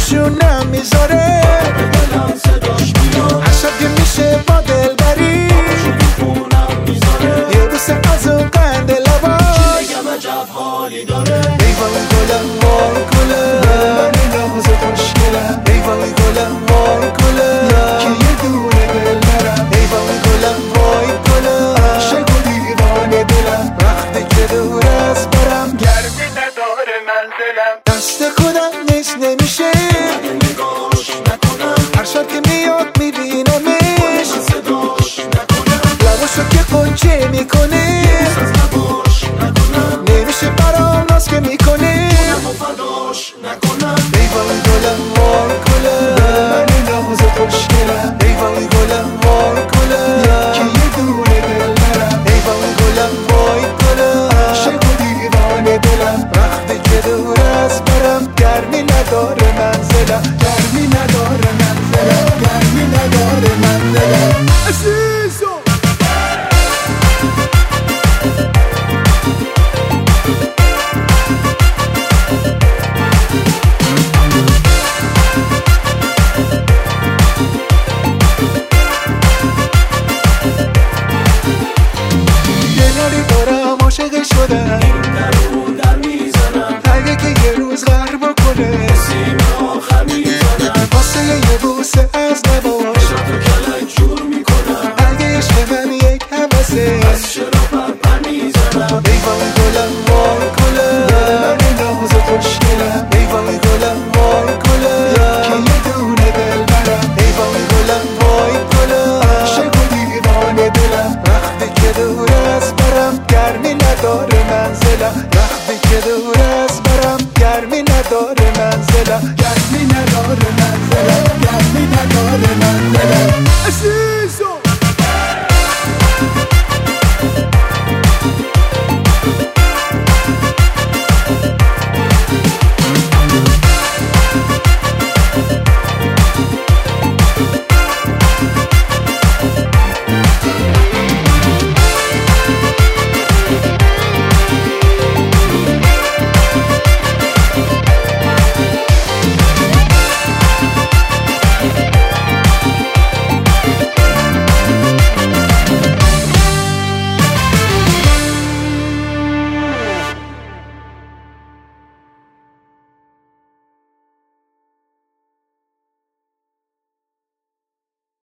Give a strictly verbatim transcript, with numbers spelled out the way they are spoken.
جونم میذاره هر شب که میشه با دل بری یه بوسه از اون قند لباش ای وای گلم وای گلم من نازه خوشگلم ای وای گلم وای گلم که یه دونه دل نرم ای وای گلم وای گلم عاشق و دیوانه دلم وقتی که دور از برم گرمی نداره منزلم دست خودم نیست نمیشه هر شب که میاد میبینمش لباشو که قنچه میکنه نمیشه برام ناز که میکنه ای وای گلم وای گلم من ناز خوشگلم ای وای گلم وای گلم که یه دونه دل نرم ای وای گلم وای گلم عاشق و دیوانه دلم وقتی که دور از برم گرمی نداره منزلم گرمی نداره منزلم گرمی نداره منزلم عزیزو عاشق شدم